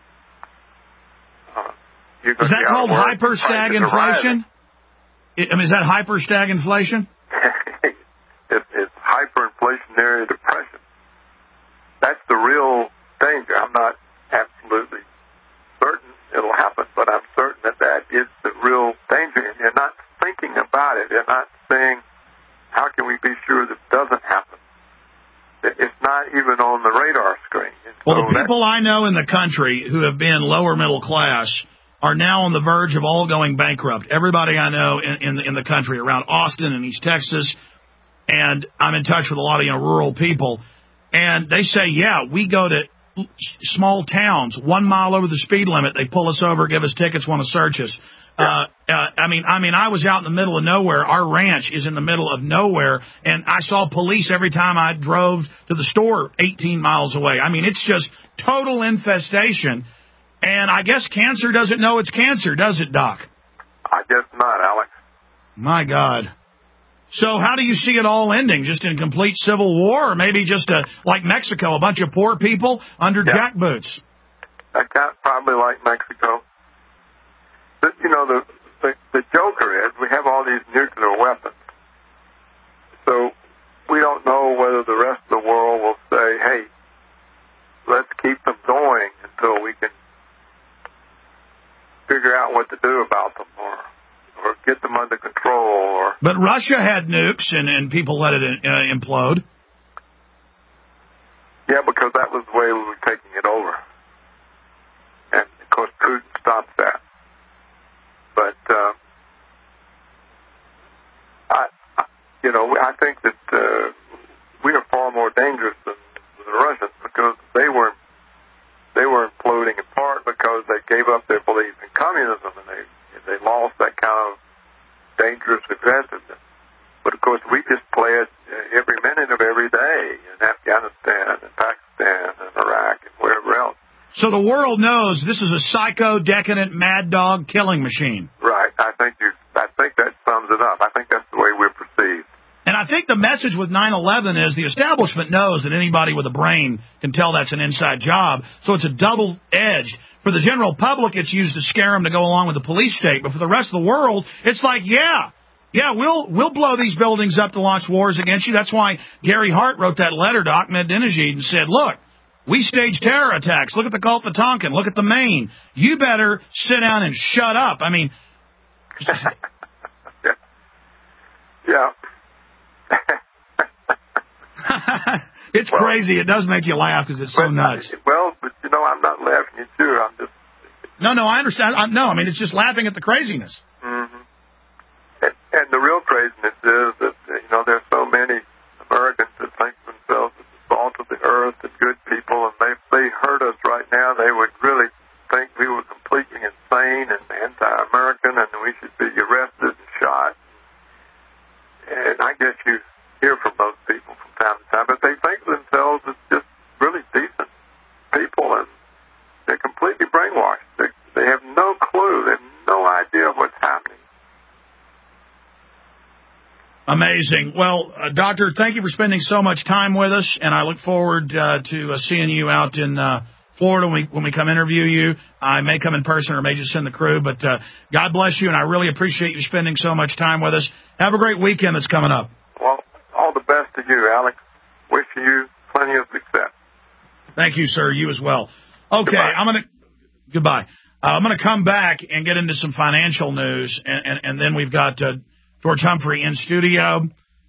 Uh, is that called hyper-stagflation? I mean, is that hyper-stagflation? It, it's hyperinflationary depression. That's the real danger. I'm not absolutely certain it'll happen, but I'm certain that that is the real danger. And they're not thinking about it. They're not saying, how can we be sure this doesn't happen? It's not even on the radar screen. And well, so the people I know in the country who have been lower middle class are now on the verge of all going bankrupt. Everybody I know in, in, the, in the country around Austin and East Texas, and I'm in touch with a lot of, you know, rural people, and they say, yeah, we go to small towns, one mile over the speed limit. They pull us over, give us tickets, want to search us. Uh, uh, I mean, I mean, I was out in the middle of nowhere. Our ranch is in the middle of nowhere, and I saw police every time I drove to the store eighteen miles away. I mean, it's just total infestation, and I guess cancer doesn't know it's cancer, does it, Doc? I guess not, Alex. My God. So how do you see it all ending? Just in complete civil war, or maybe just a, like Mexico, a bunch of poor people under yeah. jackboots? That kind of, probably like Mexico. But, you know, the, the the joker is we have all these nuclear weapons. So we don't know whether the rest of the world will say, hey, let's keep them going until we can figure out what to do about them, or or get them under control. Or But Russia had nukes, and, and people let it uh, implode. Yeah, because that was the way we were taking it over. And, of course, Putin stopped that. But, uh, I, I, you know, I think that uh, we are far more dangerous than the Russians, because they were they were imploding in part because they gave up their belief in communism, and they they lost that kind of dangerous aggressiveness. But, of course, we just play it every minute of every day in Afghanistan and Pakistan and Iraq and wherever else. So the world knows this is a psycho, decadent, mad dog killing machine. Right. I think you. I think that sums it up. I think that's the way we're perceived. And I think the message with nine eleven is the establishment knows that anybody with a brain can tell that's an inside job, so it's a double-edged. For the general public, it's used to scare them to go along with the police state, but for the rest of the world, it's like, yeah, yeah, we'll we'll blow these buildings up to launch wars against you. That's why Gary Hart wrote that letter to Ahmadinejad and said, look, we stage terror attacks. Look at the Gulf of Tonkin. Look at the Maine. You better sit down and shut up. I mean... yeah. yeah. It's well, crazy. It does make you laugh because it's so nuts. Well, but you know, I'm not laughing at you. I'm just. No, no, I understand. I, no, I mean it's just laughing at the craziness. Mm-hmm. And, and the real craziness is that you know there's so many Americans that think themselves as the salt of the earth and good people, and they, if they heard us right now, they would really think we were completely insane and anti-American, and we should be arrested and shot. And I guess you hear from those people from time to time, but they think of themselves as just really decent people, and they're completely brainwashed. They, they have no clue. They have no idea what's happening. Amazing. Well, uh, Doctor, thank you for spending so much time with us, and I look forward uh, to uh, seeing you out in uh, Florida when we, when we come interview you. I may come in person or may just send the crew, but uh, God bless you, and I really appreciate you spending so much time with us. Have a great weekend that's coming up. Well, all the best to you, Alex. Wish you plenty of success. Thank you, sir. You as well. Okay, Goodbye. I'm going to... Goodbye. Uh, I'm going to come back and get into some financial news, and, and, and then we've got uh, George Humphrey in studio.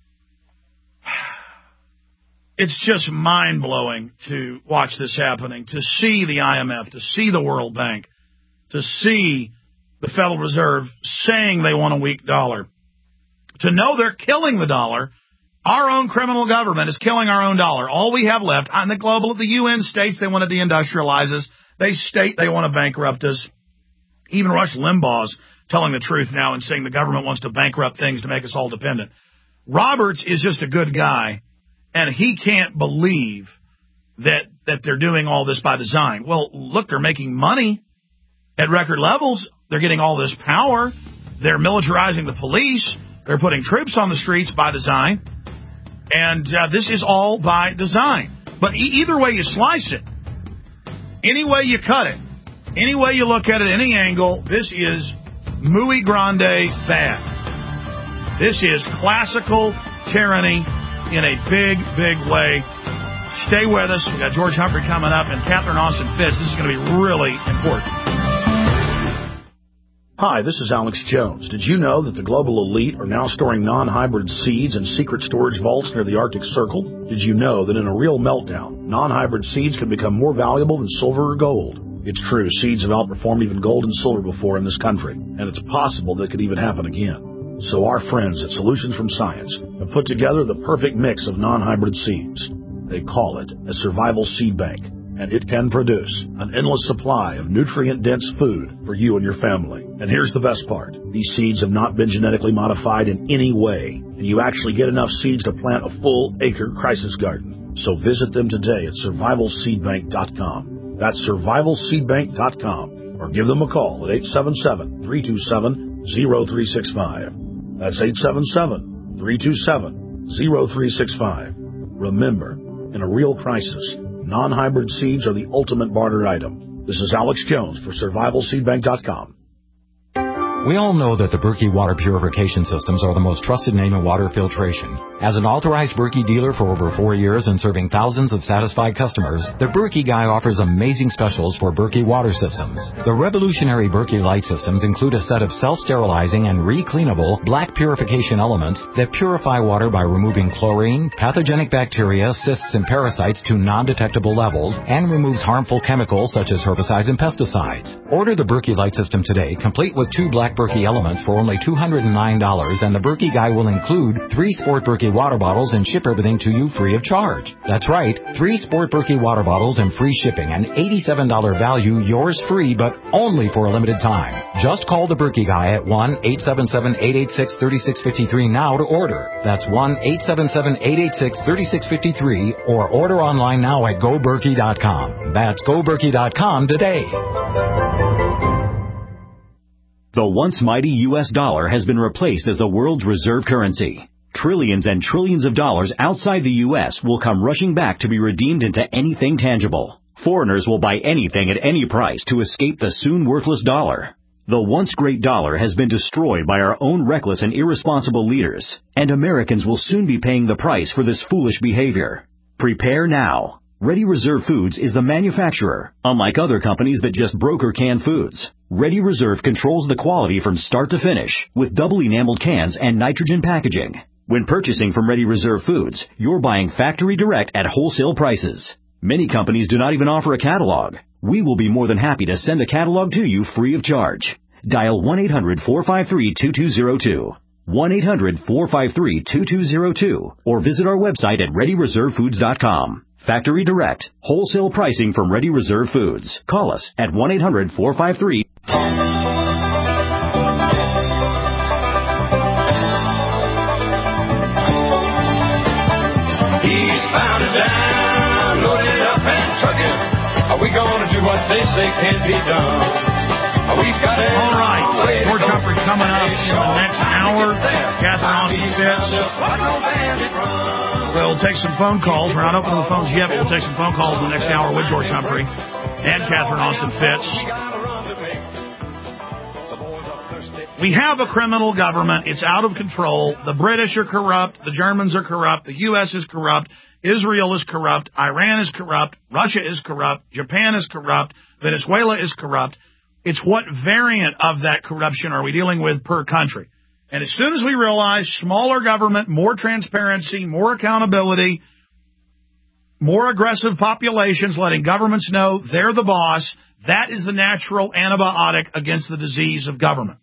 It's just mind-blowing to watch this happening, to see the I M F, to see the World Bank, to see the Federal Reserve saying they want a weak dollar, to know they're killing the dollar. Our own criminal government is killing our own dollar. All we have left on the global, the U N states they want to deindustrialize us. They state they want to bankrupt us. Even Rush Limbaugh's telling the truth now and saying the government wants to bankrupt things to make us all dependent. Roberts is just a good guy, and he can't believe that that they're doing all this by design. Well, look, they're making money at record levels. They're getting all this power. They're militarizing the police. They're putting troops on the streets by design. And uh, this is all by design. But e- either way you slice it, any way you cut it, any way you look at it, any angle, this is muy grande bad. This is classical tyranny in a big, big way. Stay with us. We got George Humphrey coming up and Catherine Austin Fitts. This is going to be really important. Hi, this is Alex Jones. Did you know that the global elite are now storing non-hybrid seeds in secret storage vaults near the Arctic Circle? Did you know that in a real meltdown, non-hybrid seeds can become more valuable than silver or gold? It's true, seeds have outperformed even gold and silver before in this country, and it's possible that could even happen again. So our friends at Solutions from Science have put together the perfect mix of non-hybrid seeds. They call it a survival seed bank, and it can produce an endless supply of nutrient-dense food for you and your family. And here's the best part. These seeds have not been genetically modified in any way, and you actually get enough seeds to plant a full-acre crisis garden. So visit them today at survival seed bank dot com. That's survival seed bank dot com, or give them a call at eight seven seven, three two seven, zero three six five. That's eight seven seven, three two seven, zero three six five. Remember, in a real crisis, non-hybrid seeds are the ultimate barter item. This is Alex Jones for survival seed bank dot com. We all know that the Berkey water purification systems are the most trusted name in water filtration. As an authorized Berkey dealer for over four years and serving thousands of satisfied customers, the Berkey guy offers amazing specials for Berkey water systems. The revolutionary Berkey light systems include a set of self-sterilizing and re-cleanable black purification elements that purify water by removing chlorine, pathogenic bacteria, cysts, and parasites to non-detectable levels, and removes harmful chemicals such as herbicides and pesticides. Order the Berkey light system today, complete with two black Berkey elements for only two hundred nine dollars, and the Berkey guy will include three Sport Berkey water bottles and ship everything to you free of charge. That's right, three Sport Berkey water bottles and free shipping, an eighty-seven dollars value, yours free, but only for a limited time. Just call the Berkey guy at one eight seven seven, eight eight six, three six five three now to order. That's one eight seven seven, eight eight six, three six five three, or order online now at go berkey dot com. That's go berkey dot com today. The once mighty U S dollar has been replaced as the world's reserve currency. Trillions and trillions of dollars outside the U S will come rushing back to be redeemed into anything tangible. Foreigners will buy anything at any price to escape the soon worthless dollar. The once great dollar has been destroyed by our own reckless and irresponsible leaders, and Americans will soon be paying the price for this foolish behavior. Prepare now. Ready Reserve Foods is the manufacturer, unlike other companies that just broker canned foods. Ready Reserve controls the quality from start to finish with double enameled cans and nitrogen packaging. When purchasing from Ready Reserve Foods, you're buying factory direct at wholesale prices. Many companies do not even offer a catalog. We will be more than happy to send a catalog to you free of charge. Dial one eight hundred, four five three, two two zero two. one eight hundred, four five three, two two zero two or visit our website at ready reserve foods dot com. Factory direct, wholesale pricing from Ready Reserve Foods. Call us at one eight hundred, four five three. He's bound it down, loaded up and trucking. Are we gonna do what they say can't be done? We've got it. All right, George Humphrey coming up in the next hour. Catherine Austin Fitts. We'll take some phone calls. We're not opening the phones yet, but we'll take some phone calls in the next hour with George Humphrey and Catherine Austin Fitts. We have a criminal government. It's out of control. The British are corrupt. The Germans are corrupt. The U S is corrupt. Israel is corrupt. Iran is corrupt. Russia is corrupt. Japan is corrupt. Venezuela is corrupt. It's what variant of that corruption are we dealing with per country? And as soon as we realize smaller government, more transparency, more accountability, more aggressive populations letting governments know they're the boss, that is the natural antibiotic against the disease of government.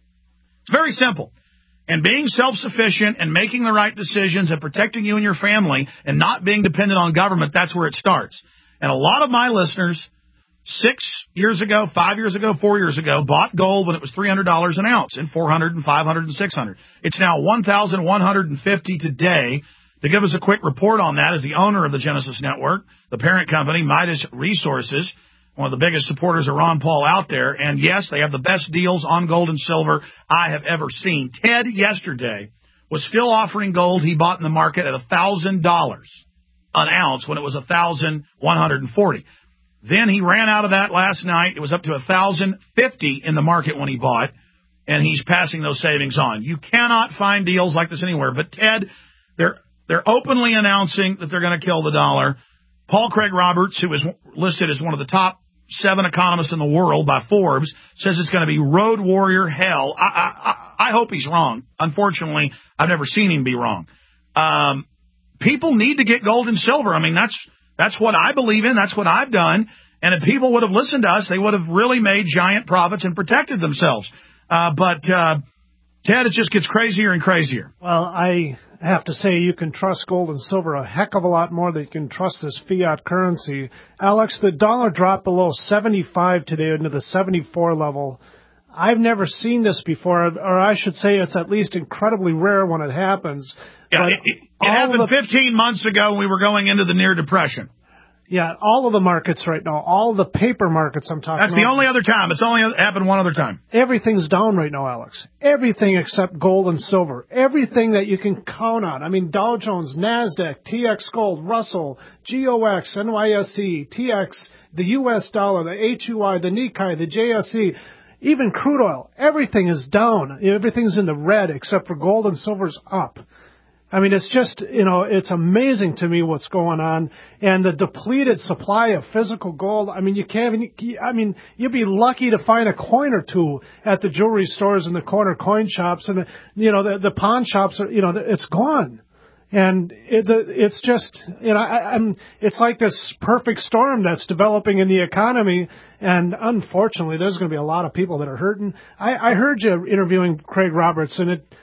It's very simple. And being self-sufficient and making the right decisions and protecting you and your family and not being dependent on government, that's where it starts. And a lot of my listeners, six years ago, five years ago, four years ago, bought gold when it was three hundred dollars an ounce and four hundred and five hundred and six hundred. It's now one thousand one hundred fifty today. To give us a quick report on that is the owner of the Genesis Network, the parent company, Midas Resources, one of the biggest supporters of Ron Paul out there. And yes, they have the best deals on gold and silver I have ever seen. Ted yesterday was still offering gold he bought in the market at one thousand dollars an ounce when it was one thousand one hundred forty. Then he ran out of that last night. It was up to one thousand fifty in the market when he bought, and he's passing those savings on. You cannot find deals like this anywhere. But, Ted, they're they're openly announcing that they're going to kill the dollar. Paul Craig Roberts, who is listed as one of the top seven economists in the world by Forbes, says it's going to be road warrior hell. I, I, I hope he's wrong. Unfortunately, I've never seen him be wrong. Um, people need to get gold and silver. I mean, that's that's what I believe in. That's what I've done. And if people would have listened to us, they would have really made giant profits and protected themselves. Uh, but, uh, Ted, it just gets crazier and crazier. Well, I have to say you can trust gold and silver a heck of a lot more than you can trust this fiat currency. Alex, the dollar dropped below seventy-five today into the seventy-four level. I've never seen this before, or I should say it's at least incredibly rare when it happens. Yeah, it, it, it happened the, fifteen months ago when we were going into the near depression. Yeah, all of the markets right now, all of the paper markets I'm talking about. That's the only other time. It's only happened one other time. Everything's down right now, Alex. Everything except gold and silver. Everything that you can count on. I mean, Dow Jones, NASDAQ, T X Gold, Russell, G O X, N Y S E, T X, the U S dollar, the H U I, the Nikkei, the J S E, even crude oil. Everything is down. Everything's in the red except for gold and silver's up. I mean, it's just, you know, it's amazing to me what's going on. And the depleted supply of physical gold, I mean, you can't even, I mean, you'd be lucky to find a coin or two at the jewelry stores and the corner coin shops. And, you know, the, the pawn shops, are, you know, it's gone. And it, the, it's just, you know, I, I'm, it's like this perfect storm that's developing in the economy. And unfortunately, there's going to be a lot of people that are hurting. I, I heard you interviewing Craig Roberts, and it,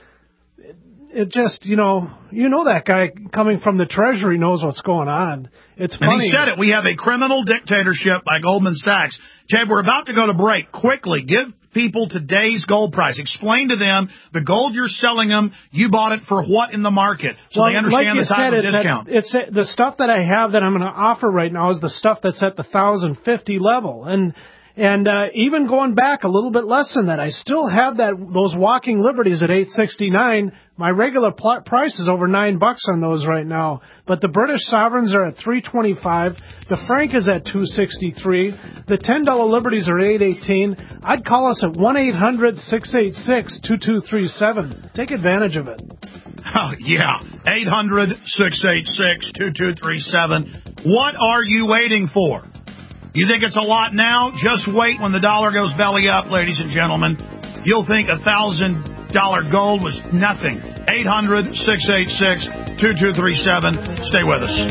It just, you know, you know that guy coming from the Treasury knows what's going on. It's funny. And he said it. We have a criminal dictatorship by Goldman Sachs. Ted, we're about to go to break. Quickly, give people today's gold price. Explain to them the gold you're selling them, you bought it for what in the market, so well, they understand like the type said, of it's discount. At, it's at, the stuff that I have that I'm going to offer right now is the stuff that's at the one thousand fifty level. And And uh, even going back a little bit less than that, I still have that those walking liberties at eight sixty-nine. My regular pl- price is over nine bucks on those right now. But the British sovereigns are at three twenty-five. The franc is at two sixty-three. The ten dollar liberties are eight eighteen. I'd call us at one eight hundred six eight six two two three seven. Take advantage of it. Oh, yeah, eight hundred six eight six two two three seven. What are you waiting for? You think it's a lot now? Just wait when the dollar goes belly up, ladies and gentlemen. You'll think a one thousand dollars gold was nothing. eight hundred six eight six two two three seven. Stay with us.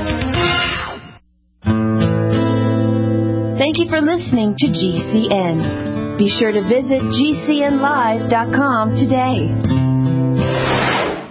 Thank you for listening to G C N. Be sure to visit G C N live dot com today.